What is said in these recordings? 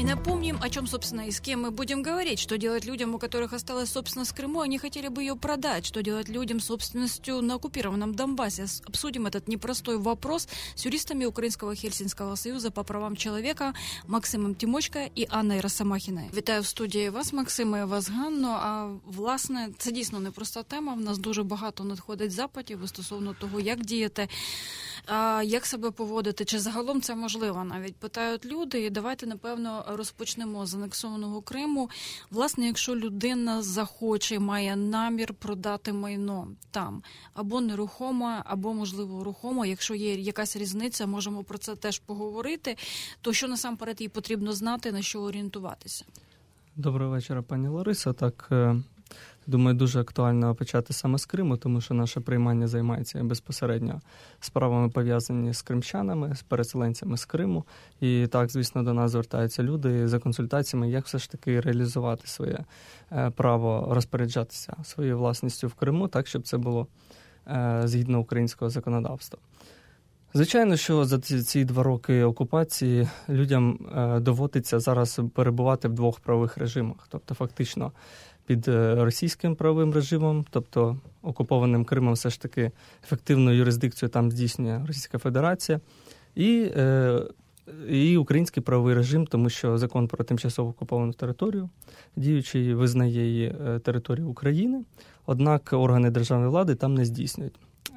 И напомним, о чем, собственно, и с кем мы будем говорить. Что делать людям, у которых осталась собственность в Крыму, они хотели бы ее продать. Что делать людям с собственностью на оккупированном Донбассе. Обсудим этот непростой вопрос с юристами Українського Хельсінського союзу по правам человека Максимом Тимочко і Анною Росомахіною. Вітаю в студії вас, Максиме, вас, Ганно. А, власне, це дійсно непроста тема. В нас дуже багато надходить запитів стосовно того, як діяти, як себе поводити, чи загалом це можливо. Навіть питають люди, і давайте, напевно, розпочнемо з анексованого Криму. Власне, якщо людина захоче, має намір продати майно там, або нерухомо, або, можливо, рухомо, якщо є якась різниця, можемо про це теж поговорити, то що насамперед їй потрібно знати, на що орієнтуватися? Доброго вечора, пані Лариса. Так, думаю, дуже актуально почати саме з Криму, тому що наше приймання займається безпосередньо справами, пов'язані з кримчанами, з переселенцями з Криму. І так, звісно, до нас звертаються люди за консультаціями, як все ж таки реалізувати своє право розпоряджатися своєю власністю в Криму, так, щоб це було згідно українського законодавства. Звичайно, що за ці 2 роки окупації людям доводиться зараз перебувати в 2 правових режимах. Тобто, фактично, під російським правовим режимом, тобто окупованим Кримом все ж таки ефективну юрисдикцію там здійснює Російська Федерація, і український правовий режим, тому що закон про тимчасово окуповану територію діючий визнає її територію України, однак органи державної влади там не здійснюють.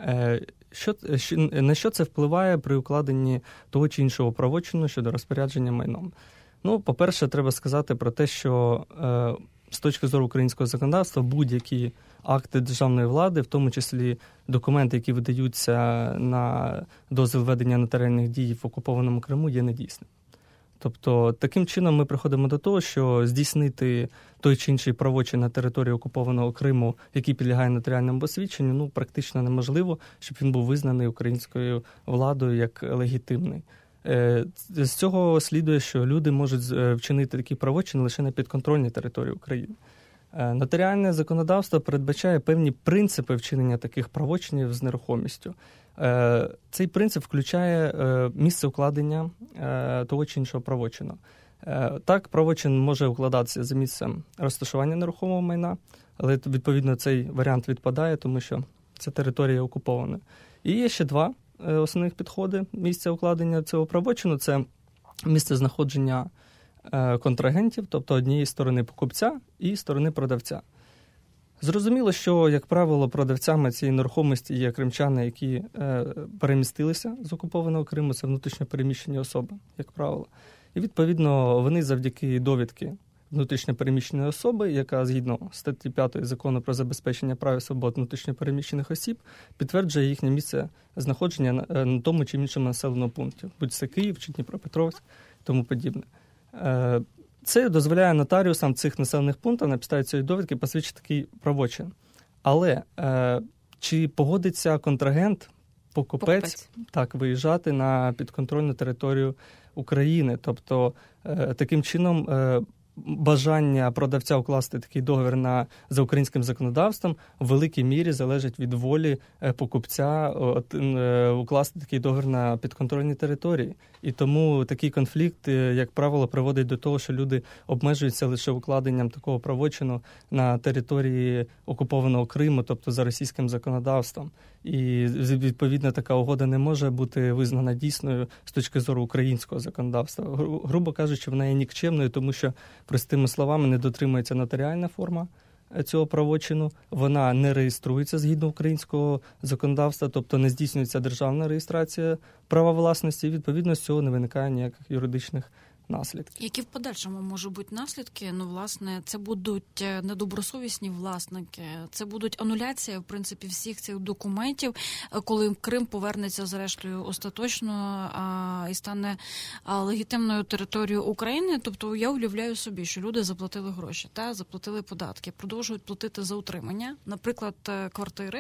На що це впливає при укладенні того чи іншого правочину щодо розпорядження майном? Ну, по-перше, треба сказати про те, що з точки зору українського законодавства будь-які акти державної влади, в тому числі документи, які видаються на дозвіл ведення нотаріальних дій в окупованому Криму, є недійсними. Тобто, таким чином ми приходимо до того, що здійснити той чи інший правочин на території окупованого Криму, який підлягає нотаріальному посвідченню, практично неможливо, щоб він був визнаний українською владою як легітимний. З цього слідує, що люди можуть вчинити такі правочини лише на підконтрольній території України. Нотаріальне законодавство передбачає певні принципи вчинення таких правочинів з нерухомістю. Цей принцип включає місце укладення того чи іншого правочину. Так, правочин може укладатися за місцем розташування нерухомого майна, але, відповідно, цей варіант відпадає, тому що це територія окупована. І є ще 2 основних підходи місця укладення цього правочину. Це місце знаходження контрагентів, тобто однієї сторони покупця і сторони продавця. Зрозуміло, що, як правило, продавцями цієї нерухомості є кримчани, які перемістилися з окупованого Криму, це внутрішньо переміщені особи, як правило. І, відповідно, вони завдяки довідки внутрішньо переміщеної особи, яка згідно статті 5 Закону про забезпечення прав і свобод внутрішньо переміщених осіб, підтверджує їхнє місце знаходження на тому чи іншому населеному пункті, будь це Київ чи Дніпропетровськ і тому подібне. Це дозволяє нотаріусам цих населених пунктів на підставі цієї довідки посвідчити такий правочин. Але чи погодиться контрагент, покупець так, виїжджати на підконтрольну територію України? Тобто, таким чином, бажання продавця укласти такий договір за українським законодавством в великій мірі залежить від волі покупця укласти такий договір на підконтрольній території. І тому такий конфлікт, як правило, приводить до того, що люди обмежуються лише укладенням такого правочину на території окупованого Криму, тобто за російським законодавством. І, відповідно, така угода не може бути визнана дійсною з точки зору українського законодавства. Грубо кажучи, вона є нікчемною, тому що, простими словами, не дотримується нотаріальна форма цього правочину, вона не реєструється згідно українського законодавства, тобто не здійснюється державна реєстрація права власності, і, відповідно, з цього не виникає ніяких юридичних наслідки. Які в подальшому можуть бути наслідки? Ну, власне, це будуть недобросовісні власники, це будуть ануляція, в принципі, всіх цих документів, коли Крим повернеться, зрештою, остаточно і стане легітимною територією України. Тобто, я уявляю собі, що люди заплатили гроші, заплатили податки, продовжують платити за утримання, наприклад, квартири.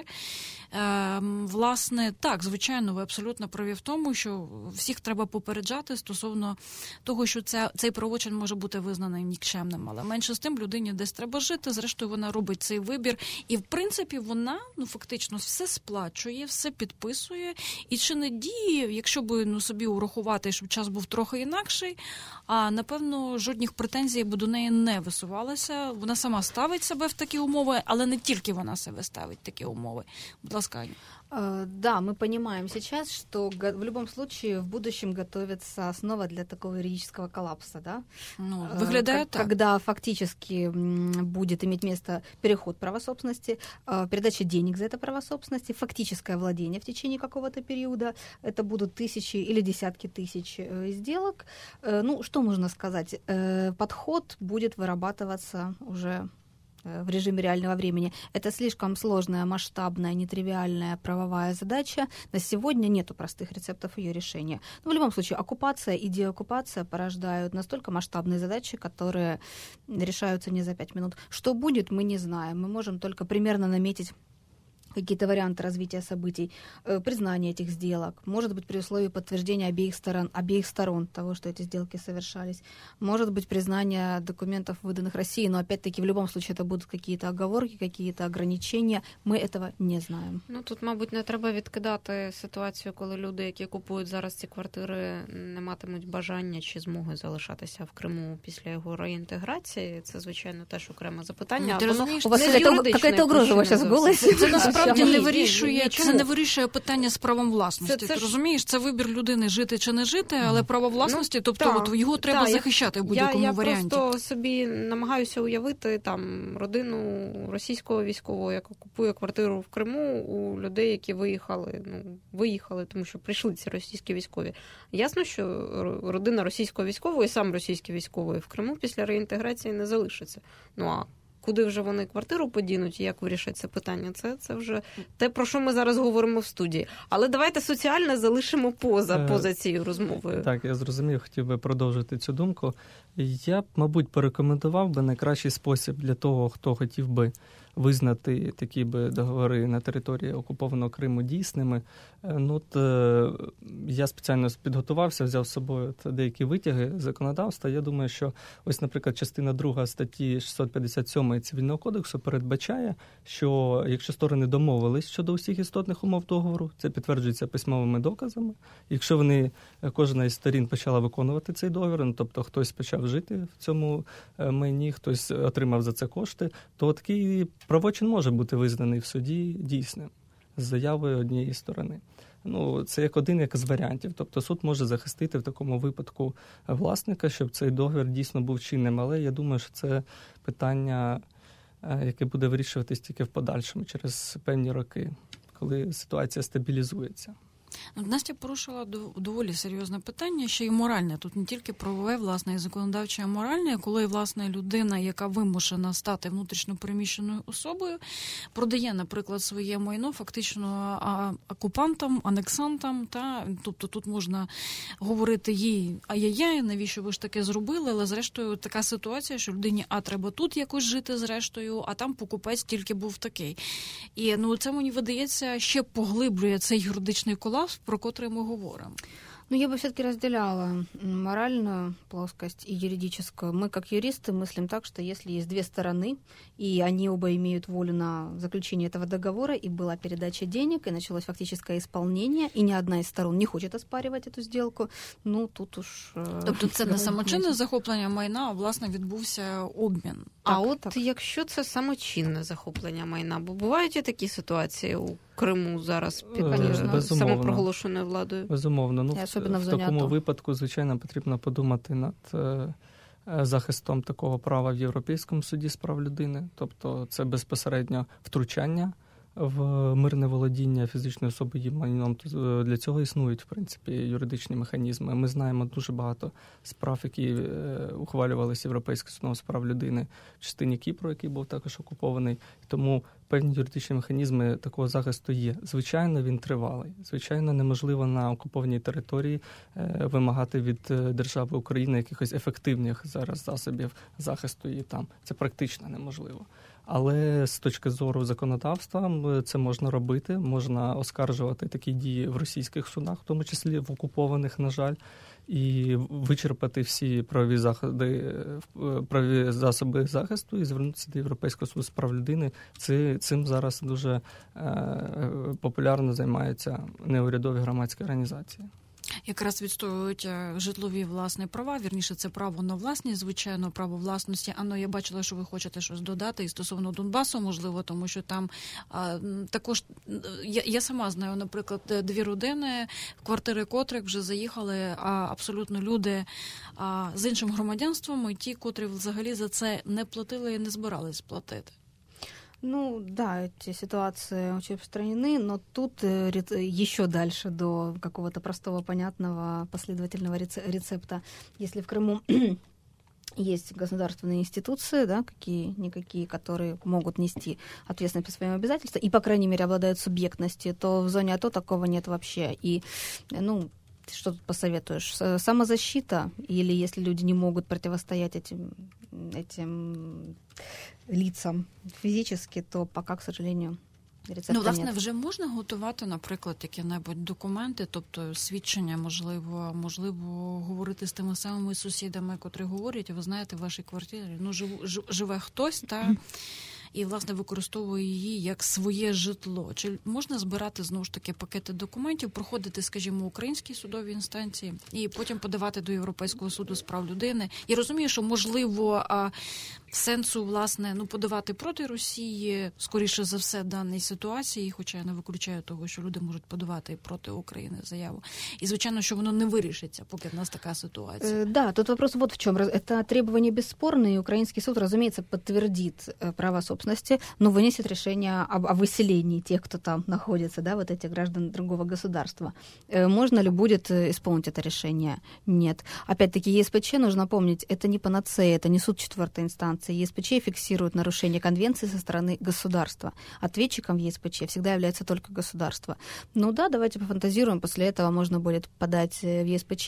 Власне, так, звичайно, ви абсолютно праві в тому, що всіх треба попереджати стосовно того, що що цей правочин може бути визнаний нікчемним, але менше з тим людині десь треба жити, зрештою вона робить цей вибір, і в принципі вона, фактично все сплачує, все підписує, і чи не діє, якщо би, собі урахувати, щоб час був трохи інакший, а напевно жодних претензій би до неї не висувалося, вона сама ставить себе в такі умови, але не тільки вона себе ставить в такі умови. Будь ласка, Аня. Да, мы понимаем сейчас, что в любом случае в будущем готовится основа для такого юридического коллапса, да? Выглядает так. Когда фактически будет иметь место переход права собственности, передача денег за это право собственности, фактическое владение в течение какого-то периода. Это будут тысячи или десятки тысяч сделок. Что можно сказать? Подход будет вырабатываться уже в режиме реального времени. Это слишком сложная, масштабная, нетривиальная правовая задача. На сегодня нету простых рецептов ее решения. Но в любом случае, оккупация и деоккупация порождают настолько масштабные задачи, которые решаются не за 5 минут. Что будет, мы не знаем. Мы можем только примерно наметить какие-то варианты развития событий, признание этих сделок, может быть, при условии подтверждения обеих сторон того, что эти сделки совершались, может быть, признание документов, выданных России, но, опять-таки, в любом случае, это будут какие-то оговорки, какие-то ограничения, ми этого не знаємо. Тут, мабуть, не треба відкидати ситуацію, коли люди, які купують зараз ці квартири, не матимуть бажання чи змоги залишатися в Криму після його реінтеграції. Це, звичайно, теж окреме запитання. Ти розумієш, у вас якась угроза ваша в голосі? Це насправді не вирішує питання з правом власності. Ти розумієш, це вибір людини жити чи не жити, але право власності, його треба захищати в будь-якому варіанті. Я просто собі намагаюся уявити родину російського військового, яка купує квартиру в Криму у людей, які виїхали, тому що прийшли ці російські військові. Ясно, що родина російського військового і сам російський військовий в Криму після реінтеграції не залишиться. А куди вже вони квартиру подінуть і як вирішать це питання, це вже те, про що ми зараз говоримо в студії. Але давайте соціальне залишимо поза цією розмовою. Так, я зрозумів, хотів би продовжити цю думку. Я б, мабуть, порекомендував би найкращий спосіб для того, хто хотів би визнати такі би договори на території окупованого Криму дійсними. Я спеціально підготувався, взяв з собою деякі витяги законодавства. Я думаю, що ось, наприклад, частина 2 статті 657 Цивільного кодексу передбачає, що якщо сторони домовились щодо усіх істотних умов договору, це підтверджується письмовими доказами. Якщо кожна із сторін почала виконувати цей договір, тобто хтось почав жити в цьому майні, хтось отримав за це кошти, то такий правочин може бути визнаний в суді дійсним з заявою однієї сторони. Це як один з варіантів. Тобто суд може захистити в такому випадку власника, щоб цей договір дійсно був чинним. Але я думаю, що це питання, яке буде вирішуватись тільки в подальшому, через певні роки, коли ситуація стабілізується. Настя порушила доволі серйозне питання, ще й моральне. Тут не тільки правове, власне, і законодавче, а моральне, коли, власне, людина, яка вимушена стати внутрішньо переміщеною особою, продає, наприклад, своє майно фактично окупантам, анексантам, тобто тут можна говорити їй, ай-яй-яй, навіщо ви ж таке зробили, але зрештою така ситуація, що людині, треба тут якось жити зрештою, а там покупець тільки був такий. І це, мені видається, ще поглиблює цей юридичний колапс, про котрий мы говорим. Я бы все-таки разделяла моральную плоскость и юридическую. Мы, как юристы, мыслим так, что если есть две стороны, и они оба имеют волю на заключение этого договора, и была передача денег, и началось фактическое исполнение, и ни одна из сторон не хочет оспаривать эту сделку, тут уж... Тобто це не самочинне захоплення майна, а, власне, відбувся обмін. Якщо це самочинне захоплення майна, бо бувають і такі ситуації у Криму зараз під самопроголошеною владою? Безумовно. В такому випадку, звичайно, потрібно подумати над захистом такого права в Європейському суді з прав людини. Тобто це безпосередньо втручання в мирне володіння фізичної особи її майном. Для цього існують, в принципі, юридичні механізми. Ми знаємо дуже багато справ, які ухвалювалися Європейським судом з прав людини в частині Кіпру, який був також окупований. Тому певні юридичні механізми такого захисту є. Звичайно, він тривалий. Звичайно, неможливо на окупованій території вимагати від держави України якихось ефективних зараз засобів захисту її там. Це практично неможливо. Але з точки зору законодавства це можна робити, можна оскаржувати такі дії в російських судах, в тому числі в окупованих, на жаль. і вичерпати всі правові засоби захисту і звернутися до Європейського суду з прав людини. Цим зараз дуже популярно займаються неурядові громадські організації. Якраз відстоюють житлові власні права, вірніше, це право на власність, звичайно, право власності. Анно, я бачила, що ви хочете щось додати і стосовно Донбасу, можливо, тому що там також, я сама знаю, наприклад, 2 родини, в квартири котрих вже заїхали абсолютно люди з іншим громадянством, і ті, котрі взагалі за це не платили і не збирались платити. Ну да, эти ситуации очень распространены, но тут еще дальше до какого-то простого, понятного, последовательного рецепта. Если в Крыму есть государственные институции, да, какие-никакие, которые могут нести ответственность по своим обязательствам и, по крайней мере, обладают субъектностью, то в зоне АТО такого нет вообще. И, что тут посоветуешь? Самозащита, или если люди не могут противостоять этим лицам фізично, то поки, к сожалению, рецепта власне, нет. вже можна готувати, наприклад, які-небудь документи, тобто свідчення, можливо, говорити з тими самими сусідами, котрі говорять, ви знаєте, в вашій квартирі, живе хтось, і, власне, використовує її як своє житло. Чи можна збирати, знову ж таки, пакети документів, проходити, скажімо, українські судові інстанції і потім подавати до Європейського суду з прав людини? Я розумію, що, можливо, сенсу, власне, подавати проти Росії, скоріше за все, в даній ситуації, хоча я не виключаю того, що люди можуть подавати і проти України заяву. І, звичайно, що воно не вирішиться, поки в нас така ситуація. Да, тут вопрос вот в чем. Это требование бесспорное, и украинский суд, разумеется, подтвердит право собственности, но вынесет решение о выселении тех, кто там находится, да, вот этих граждан другого государства. Можно ли будет исполнить это решение? Нет. Опять-таки, ЕСПЧ, нужно помнить, это не панацея, это не суд 4-й инстанции. ЕСПЧ фиксирует нарушение конвенции со стороны государства. Ответчиком в ЕСПЧ всегда является только государство. Ну да, давайте пофантазируем. После этого можно будет подать в ЕСПЧ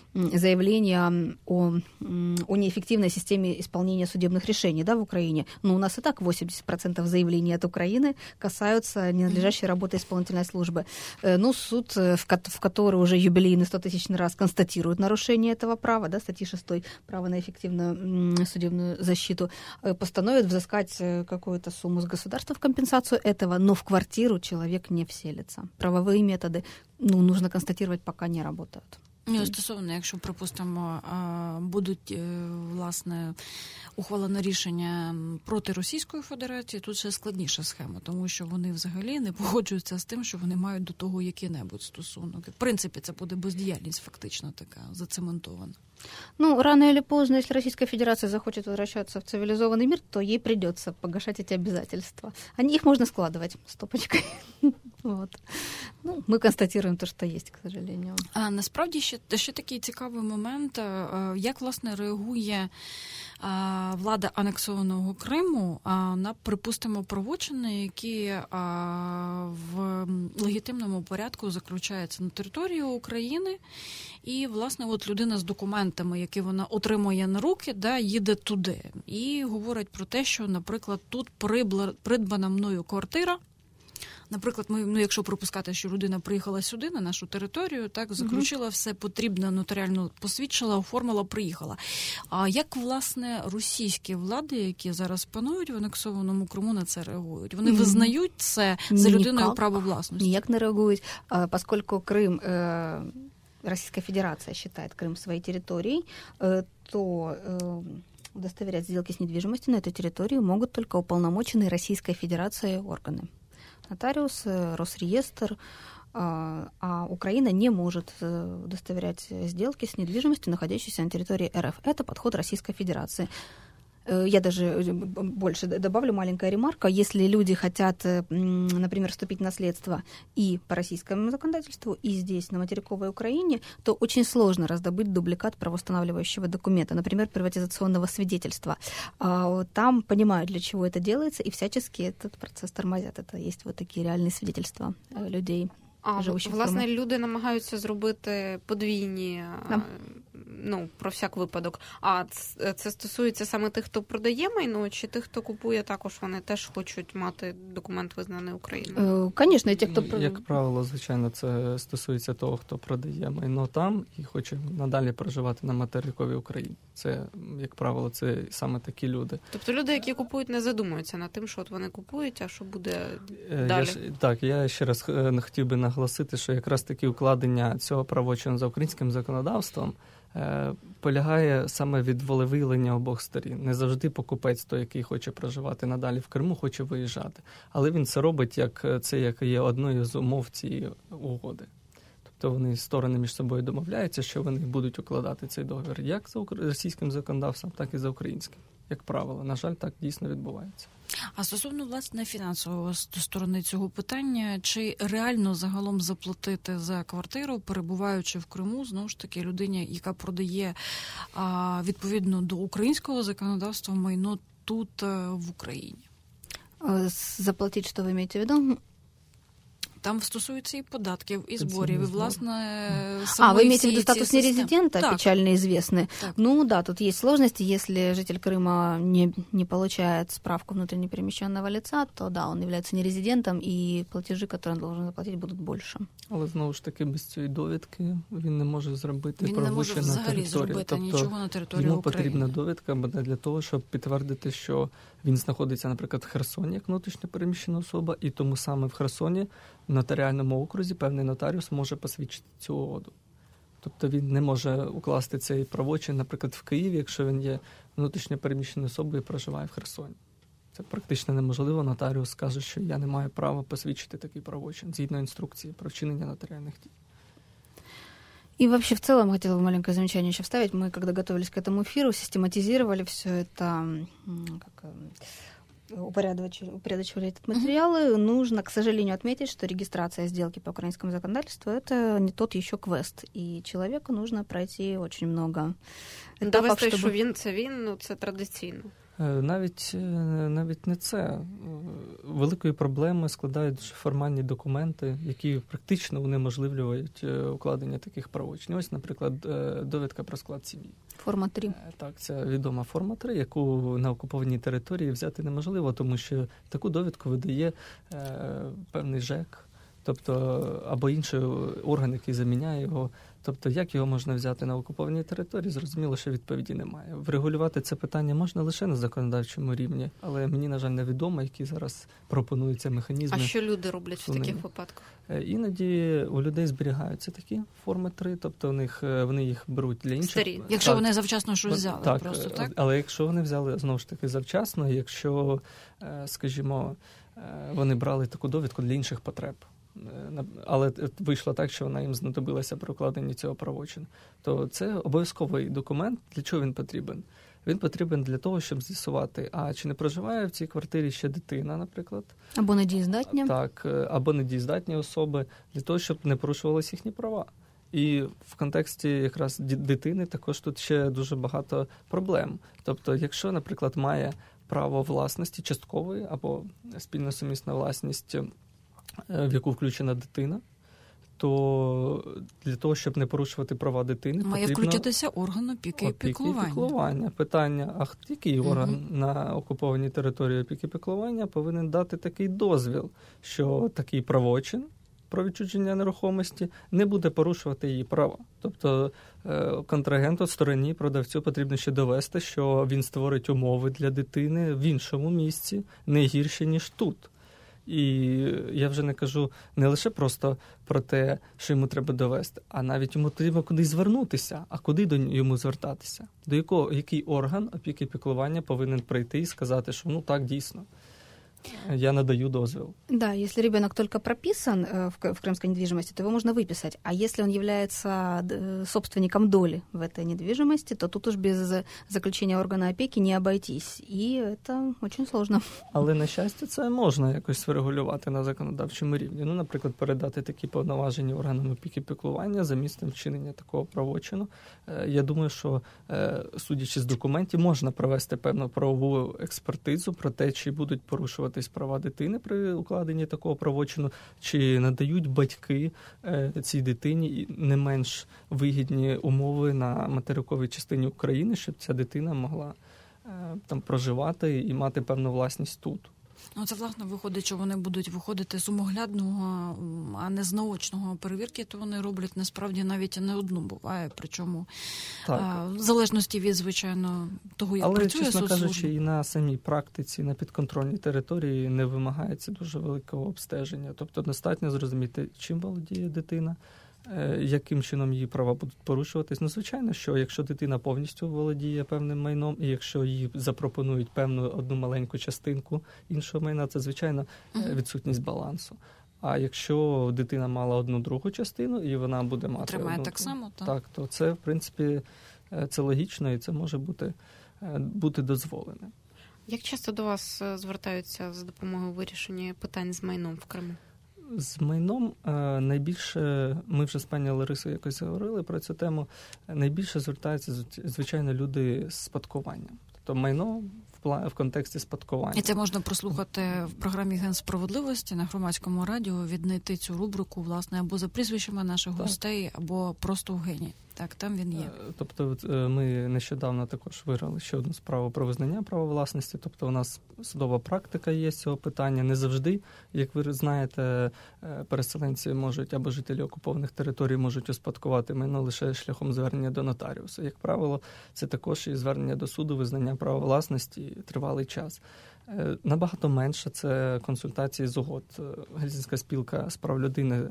заявление о неэффективной системе исполнения судебных решений, да, в Украине. Но у нас и так 80% заявлений от Украины касаются ненадлежащей работы исполнительной службы. Ну, суд, в который уже юбилейный 100-тысячный раз констатирует нарушение этого права, да, статьи 6 «Право на эффективную судебную защиту», постановит взыскать какую-то сумму с государства в компенсацию этого, но в квартиру человек не вселится. Правовые методы, нужно констатировать, пока не работают. Стосовно, якщо, припустимо, будуть, власне, ухвалено рішення проти Російської Федерації, тут ще складніша схема, тому що вони взагалі не погоджуються з тим, що вони мають до того який-небудь стосунок. В принципі, це буде бездіяльність фактично така, зацементована. Рано или поздно, если Российская Федерация захочет возвращаться в цивилизованный мир, то ей придется погашать эти обязательства. Их можно складывать стопочкой. Вот. Мы констатируем то, що є, к сожалению. А насправді ще такий цікавий момент, як, власне, реагує влада анексованого Криму на, припустимо, правочини, які в легітимному порядку заключаються на території України, і, власне, от людина з документами, які вона отримує на руки, їде туди. І говорить про те, що, наприклад, тут придбана мною квартира. Наприклад, якщо припускати, що людина приїхала сюди, на нашу територію, так, заключила все потрібне, нотаріально посвідчила, оформила, приїхала. А як, власне, російські влади, які зараз панують в анексованому Криму, на це реагують? Вони визнають це за людиною право власності? Ніяк не реагують, поскольку Крим, Российская Федерация считает Крым своей территорией, то удостоверять сделки с недвижимостью на этой территории могут только уполномоченные Российской Федерацией органы. Нотариус, Росреестр, а Украина не может удостоверять сделки с недвижимостью, находящейся на территории РФ. Это подход Российской Федерации. Я даже больше добавлю, маленькая ремарка. Если люди хотят, например, вступить в наследство и по российскому законодательству, и здесь, на материковой Украине, то очень сложно раздобыть дубликат правоустанавливающего документа, например, приватизационного свидетельства. Там понимают, для чего это делается, и всячески этот процесс тормозят. Это есть вот такие реальные свидетельства людей. Власне, люди намагаються зробити подвійні про всяк випадок. А це стосується саме тих, хто продає майно, чи тих, хто купує, також вони теж хочуть мати документ, визнаний Україною? Конечно, ті, хто... Як правило, звичайно, це стосується того, хто продає майно там і хоче надалі проживати на материковій Україні. Це, як правило, це саме такі люди. Тобто люди, які купують, не задумуються над тим, що от вони купують, а що буде далі? Я ще раз хотів би наголосити, що якраз таки укладення цього правочину за українським законодавством полягає саме від волевиявлення обох сторін. Не завжди покупець, той, який хоче проживати надалі в Криму, хоче виїжджати. Але він це робить, як є одною з умов цієї угоди. Тобто вони сторони між собою домовляються, що вони будуть укладати цей договір як за російським законодавством, так і за українським. Як правило, на жаль, так дійсно відбувається. А стосовно, власне, фінансової сторони цього питання, чи реально загалом заплатити за квартиру, перебуваючи в Криму, знову ж таки, людині, яка продає відповідно до українського законодавства майно тут, в Україні? Заплатити, що ви маєте в виду? Там стосується і податків, і зборів, і, власне, вы имеете в виду статус нерезидента, так. печально известный? Так. Ну да, тут есть сложности. Если житель Крыма не получает справку внутренне перемещенного лица, то да, он является нерезидентом, и платежи, которые он должен заплатить, будут больше. Але, знову ж таки, без цієї довідки він не може зробити правовище на території. Він не може взагалі зробити нічого на території йому України. Потрібна довідка буде для того, щоб підтвердити, що він знаходиться, наприклад, в Херсоні, як внутрішньо переміщена особа, і тому саме в Херсоні в нотаріальному окрузі певний нотаріус може посвідчити цю угоду. Тобто він не може укласти цей правочин, наприклад, в Києві, якщо він є внутрішньо переміщеною особою і проживає в Херсоні. Це практично неможливо. Нотаріус скаже, що я не маю права посвідчити такий правочин згідно інструкції про вчинення нотаріальних дій. И вообще в целом хотела бы маленькое замечание еще вставить. Мы, когда готовились к этому эфиру, систематизировали все это, упорядочивали этот материал. Нужно, к сожалению, отметить, что регистрация сделки по украинскому законодательству – это не тот еще квест. И человеку нужно пройти очень много этапов, довести, щоб... що він, це традиційно. Навіть не це. Великою проблемою складають формальні документи, які практично унеможливлюють укладення таких правочин. Ось, наприклад, довідка про склад сім'ї. Форма 3. Так, це відома форма 3, яку на окупованій території взяти неможливо, тому що таку довідку видає певний ЖЕК, тобто або інший орган, який заміняє його. Тобто, як його можна взяти на окупованій території, зрозуміло, що відповіді немає. Врегулювати це питання можна лише на законодавчому рівні, але мені, на жаль, невідомо, які зараз пропонуються механізми. А що люди роблять в таких випадках? Іноді у людей зберігаються такі форми 3, тобто вони їх беруть для інших. Старі, якщо вони завчасно щось взяли. Так, просто, так? Але якщо вони взяли, знову ж таки, завчасно, якщо, скажімо, вони брали таку довідку для інших потреб, але вийшло так, що вона їм знадобилася при укладенні цього правочину, то це обов'язковий документ. Для чого він потрібен? Він потрібен для того, щоб з'ясувати, а чи не проживає в цій квартирі ще дитина, наприклад. Або недієздатні. Так, або недієздатні особи, для того, щоб не порушувалися їхні права. І в контексті якраз дитини також тут ще дуже багато проблем. Тобто, якщо, наприклад, має право власності часткової або спільно сумісна власність, в яку включена дитина, то для того, щоб не порушувати права дитини, має потрібно... включитися орган опіки і піклування. Питання, а який орган на окупованій території опіки і піклування повинен дати такий дозвіл, що такий правочин про відчуження нерухомості не буде порушувати її права. Тобто контрагенту, стороні, продавцю потрібно ще довести, що він створить умови для дитини в іншому місці, не гірше, ніж тут. І я вже не кажу не лише просто про те, що йому треба довести, а навіть йому треба кудись звернутися. А куди йому звертатися? Який орган опіки і піклування повинен прийти і сказати, що так, дійсно, я надаю дозвіл. Да, если ребенок только прописан в крымской недвижимости, то его можно выписать. А если он является собственником доли в этой недвижимости, то тут уж без заключения органа опеки не обойтись. І це дуже сложно. Але, на щастя, це можна якось врегулювати на законодавчому рівні. Наприклад, передати такі повноваження органам опіки і піклування за місцем вчинення такого правочину. Я думаю, що, судячи з документів, можна провести певну правову експертизу про те, чи будуть порушувати порушуватись права дитини при укладенні такого правочину, чи надають батьки цій дитині не менш вигідні умови на материковій частині України, щоб ця дитина могла там проживати і мати певну власність тут. Ну, це, власне, виходить, що вони будуть виходити з умоглядного, а не з наочного перевірки, то вони роблять, насправді, навіть не одну буває, причому в залежності від, звичайно, того, як працює соцслужба. Але, чесно кажучи, і на самій практиці, на підконтрольній території не вимагається дуже великого обстеження. Тобто достатньо зрозуміти, чим володіє дитина, яким чином її права будуть порушуватись. Ну, звичайно, що якщо дитина повністю володіє певним майном, і якщо їй запропонують певну одну маленьку частинку іншого майна, це, звичайно, відсутність балансу. А якщо дитина мала одну другу частину, і вона буде мати тримає одну, так само, так, то це, в принципі, це логічно, і це може бути дозволене. Як часто до вас звертаються за допомогою вирішення питань з майном в Криму? З майном найбільше, ми вже з пані Ларисою якось говорили про цю тему, найбільше звертаються, звичайно, люди з спадкуванням. Тобто майно в контексті спадкування. І це можна прослухати в програмі «Генсправедливості» на Громадському радіо, віднайти цю рубрику, власне, або за прізвищами наших гостей, або просто в Гені. Так, там він є. Тобто ми нещодавно також виграли ще одну справу про визнання права власності. Тобто у нас судова практика є з цього питання. Не завжди, як ви знаєте, переселенці можуть або жителі окупованих територій можуть успадкувати майно лише шляхом звернення до нотаріуса. Як правило, це також і звернення до суду, визнання права власності тривалий час. Набагато менше це консультації з угод. Галицька спілка з прав людини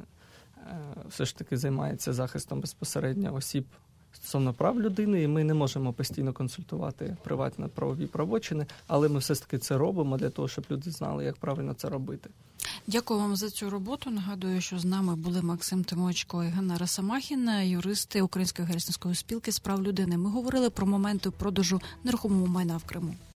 все ж таки займається захистом безпосередньо осіб стосовно прав людини, і ми не можемо постійно консультувати приватні правові правочини, але ми все ж таки це робимо для того, щоб люди знали, як правильно це робити. Дякую вам за цю роботу. Нагадую, що з нами були Максим Тимочко і Ганна Росомахіна, юристи Української галицької спілки з прав людини. Ми говорили про моменти продажу нерухомого майна в Криму.